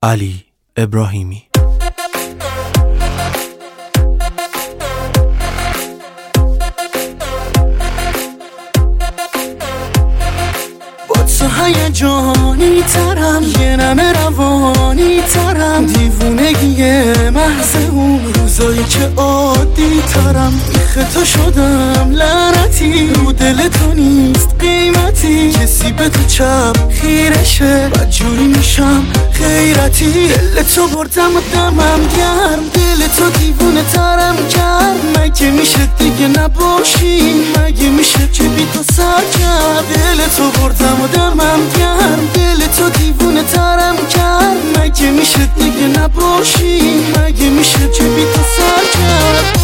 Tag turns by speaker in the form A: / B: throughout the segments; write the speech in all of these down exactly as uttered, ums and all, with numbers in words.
A: علی ابراهیمی.
B: تو هیجانی ترم، یه نمه روانی ترم، دیوونگی محض اون روزایی که عادی ترم. بیخ تو شدم لعنتی، رو دل تو نیست قیمتی، کسی به تو چپ خیرشه بدجوری میشم خیرتی. دل تو بردم و دمم گرم، دل تو دیوونه ترم کرد. مگه میشه دیگه نباشی، مگه میشه که بی تو سر کرد. دل تو بردم و دمم گرم، دل تو دیوونه ترم کرد. مگه میشه دیگه نباشی، مگه میشه که بی تو سر کرد.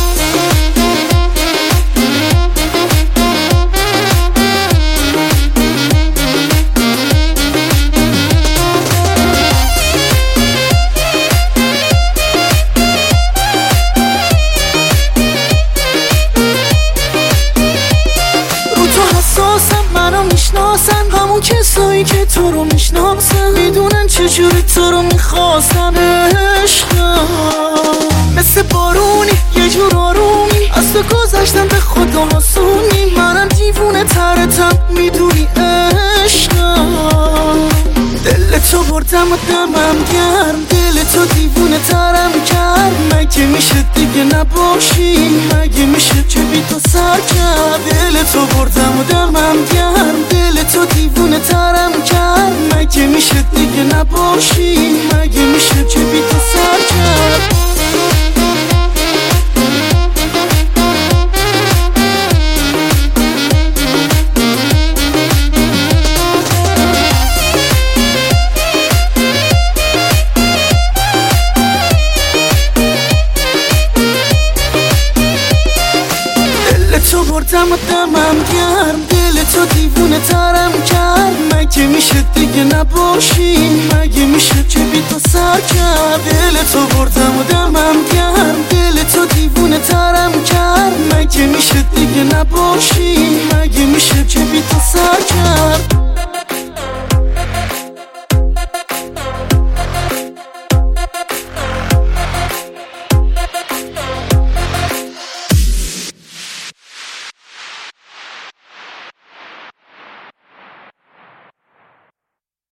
B: منو میشناسن همون کسایی که تو رو میشناسن، میدونن چجوری تو رو میخواستم. عشقم مثل بارونی یه جور آرومی، از تو گذشتم به خدا آسونی. منم دیوونه ترتم میدونی عشقم. دل تو بردم و دمم گرم، دل تو دیوونه ترم کرد. مگه میشه دیگه نباشی، مگه میشه که بی تو سر کرد. دل تو بردم و دمم گرم، دل تو دیوونه ترم کرد. مگه میشه دیگه نباشی، مگه میشه که بی تو سر کرد. تو بردم و دمم گرم، دل تو دیوونه ترم کرد. مگه میشه دیگه نباشی، مگه میشه که بی تو سر کرد. دل تو بردم و دمم گرم،